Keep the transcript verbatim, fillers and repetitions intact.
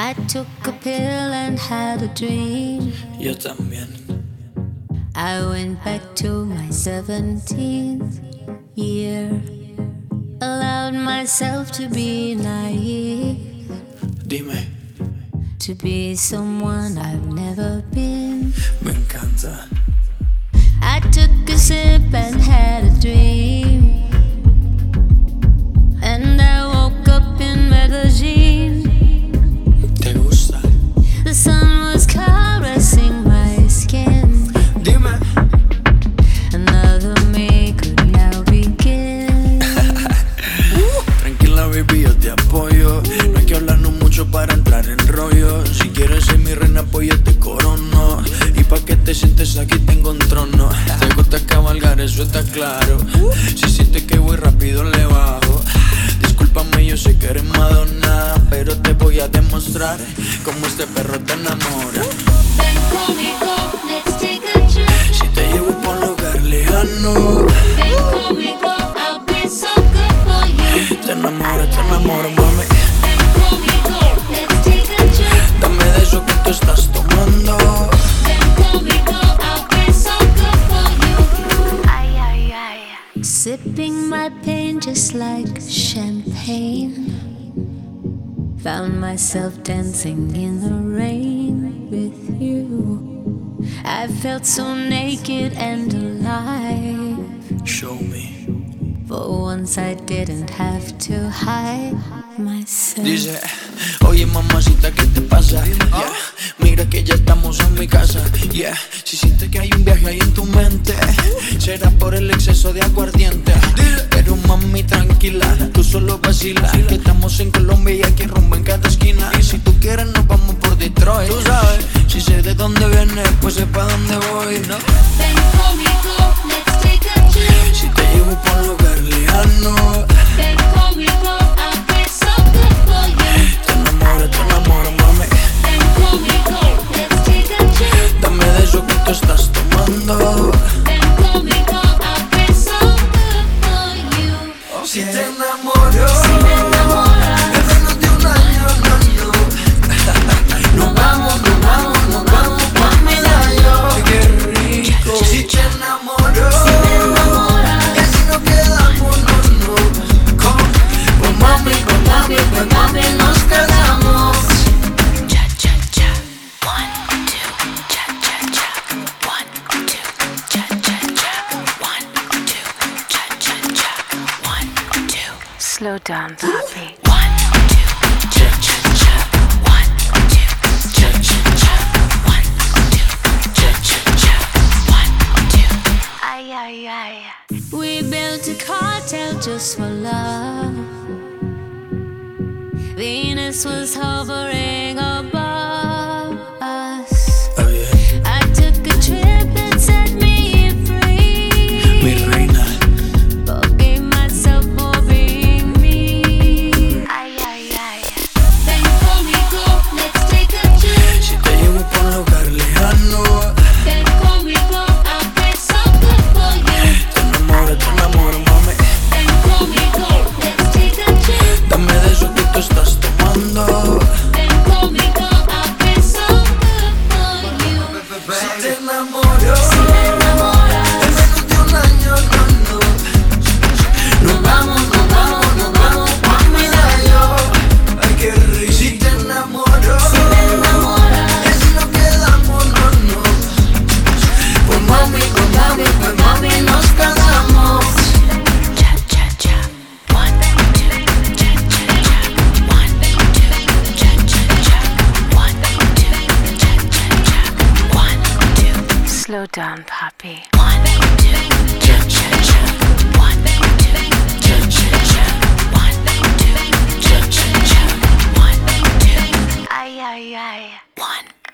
I took a pill and had a dream. Yo también. I went back to my seventeenth year. Allowed myself to be naive, Dime, to be someone I've never been. me encanta. I took a sip and had a dream, and I woke up in Medellin. ¿Te gusta? The sun was caressing my skin. Dime. Another me could now begin. Tranquila baby, yo te apoyo. No hay que hablarnos mucho para entrar en rollo. Si quieres ser mi reina, pues yo te corono. Y pa' que te sientes aquí tengo un trono. Te gusta cabalgar, eso está claro. Si sientes que voy rápido le bajo. Discúlpame, yo sé que eres Madonna, pero te voy a demostrar cómo este perro te enamora. Ven conmigo, let's take a trip. Si te llevo por un lugar lejano, Ven conmigo, I'll be so good for you. te enamoro, te enamoro, mami. Ven conmigo, let's take a trip. Dame de eso que tú estás tomando. Ven conmigo, I'll be so good for you. Ay, ay, ay. Sipping my pain just like champagne. Found myself dancing in the rain with you. I felt so naked and alive. Show me. For once I didn't have to hide myself. Dice, oye mamacita, ¿qué te pasa? Yeah. Mira que ya estamos en mi casa. Yeah. Si sientes que hay un viaje ahí en tu mente, será por el exceso de aguardiente. Pero mami tranquila, tú solo vacila, que estamos en Colombia y aquí rumbo en cada esquina. Y si tú quieres nos vamos por Detroit. Tú sabes, si sé de dónde vienes, pues sé pa' dónde voy, ¿no? Ven conmigo, let's take a trip. Si te llevo por un lugar lejano, Ven conmigo, I'll be so good for you. te enamoro, te enamoro, mami. Ven conmigo, let's take a trip. Dame de eso que tú estás tomando. Ven conmigo, I'll be so good for you. Si te enamoro, Si me enamoras, en menos de un año, no, no. Nos vamos, nos vamos, nos vamos pa' Medallo. Qué rico. Si te enamoro, si me enamoras, y así nos quedamos, no, no. Con, con mami, con mami, con mami nos quedamos. cha cha cha, one two, cha cha cha, one two, cha cha cha, one two, cha cha cha, one two. Slow down, papi. One two, cha cha cha, one two, cha cha cha, one two, cha cha cha, one two. Ay ay ay. We built a cartel just for love. Venus was hovering above us. Está bien, I took a trip and set me free. mi reina. Forgave myself for being me. Ay, ay, ay. Ven conmigo, let's take a trip. Si te llevo por un lugar lejano, Ven conmigo, I'll be so good for you. te enamoro, te enamoro, mami. Ven conmigo, let's take a trip. Dame de eso que tú estás tomando. Ven conmigo, I'll be so good for you. Si te enamoro, Si me enamoras, en menos de un año, no, no. Nos vamos, nos vamos, nos vamos pa' Medallo. Ay, qué rico. Si te enamoro, si me enamoras, y así nos quedamos, no, no. Pues mami, con mami, pues mami nos casamos. cha cha cha, one two, cha cha cha, one two, cha cha cha, one two, cha cha cha, one two. Slow down, papi. One two, cha cha cha, one two, cha cha cha, one two, cha cha cha, one two. Ay ay ay, one